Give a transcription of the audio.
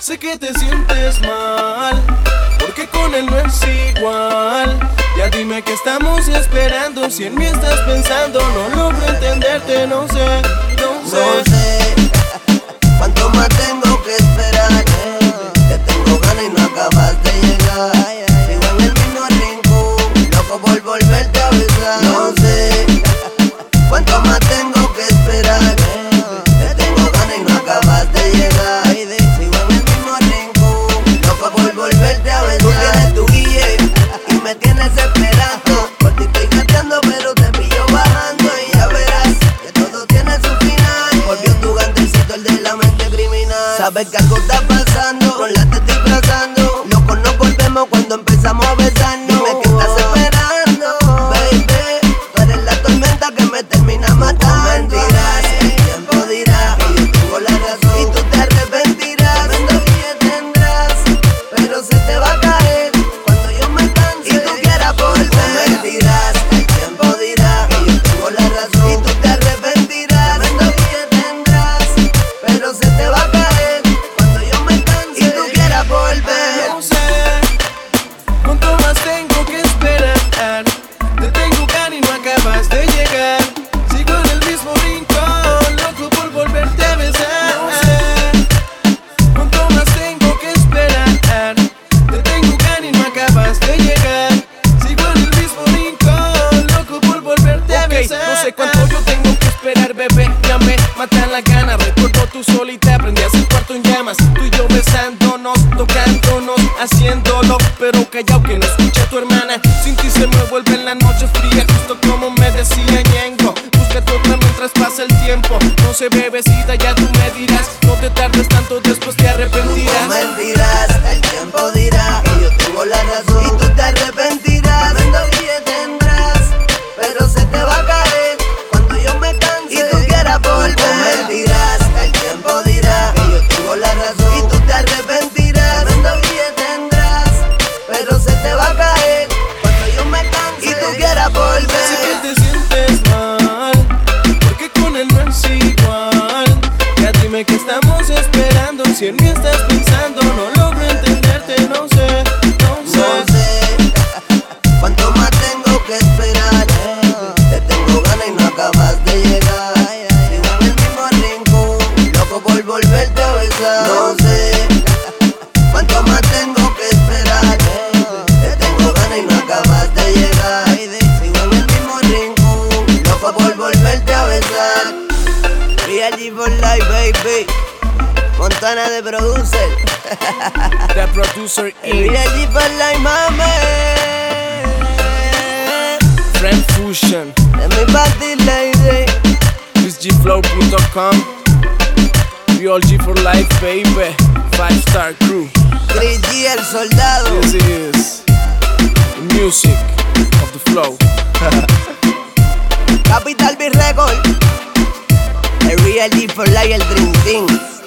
Sé que te sientes mal, porque con él no es igual. Ya dime que estamos esperando, si en mí estás pensando. No logro entenderte, no sé. No sé cuánto más tengo que esperar. Te tengo ganas y no acabas de llegar. Sigo en el mismo rincón, loco por volverte a besar. No sé cuánto más tengo que esperar. Te tengo ganas y no acabas de llegar. Sigo en el mismo rincón, loco por volverte a besar. Tú tienes tu guille y me tienes esperando. Por ti estoy gateando pero te pillo bajando. Y ya verás que todo tiene su final. Volvió tu gantecito, el de la mente criminal. Sabes que algo está pasando, con la te estoy trazando. Locos nos volvemos cuando empezamos a besarnos. Dime que estás esperando, baby. Tú eres la tormenta que me termina matando. No mentirás, el tiempo dirá que yo tengo la razón y tú te arrepentirás. Vendo que tendrás, pero se te va a caer cuando yo me canse y tú quieras volver. No mentirás, el tiempo dirá que yo tengo la razón y tú te arrepentirás. Vendo que tendrás, pero se te va a caer cuando yo me canse y tú quieras volver. No sé cuánto más tengo que esperar. Te tengo ganas y no acabas de llegar. Sigo en el mismo rincón, loco por volverte a besar. No sé cuánto más tengo que esperar. Te tengo ganas y no acabas de llegar. Sigo en el mismo rincón, loco por volverte a besar. No sé cuánto yo tengo que esperar, bebé. Ya me matan la gana. Recuerdo tu solita, prendías el cuarto en llamas. Tú y yo besándonos, tocándonos, haciéndolo, pero callao que no escucha tu hermana. Sin ti se me vuelve en la noche fría, justo como me decía Ñengo. Búscate otra mientras pasa el tiempo. No sé, bebecita, ya tú me dirás. No te tardes tanto, después te arrepentirás. No mentirás, el tiempo dirá que yo tengo la razón y tú te arrepentirás. Vendo que tendrás, pero se te va a caer cuando yo me canse y tú quieras volver. No mentirás, el tiempo dirá que yo tengo la razón y tú te arrepentirás. Vendo que tendrás, pero se te va a caer cuando yo me canse y tú quieras volver. Sé que te sientes mal, porque con él no es igual. Ya dime que estamos esperando, si en mí estás pensando. No logro entenderte, no sé, no No sé. sé cuánto más tengo que esperar. Te tengo ganas y no acabas de llegar. Sigo en el mismo rincón, loco por volverte a besar. No sé cuánto más tengo que esperar. Te tengo ganas y no acabas de llegar. Sigo en el mismo rincón, loco por volverte a besar. Real G for life, baby. Montana de producer. The producer Real G for life, mami. Friend Fusion, De mi party lady. ChrisGFlow.com, Real G for life, baby. 5-star crew. Chris G, el soldado. This is the music of the flow. Capital B Record. El Real G for life, el Dream Team.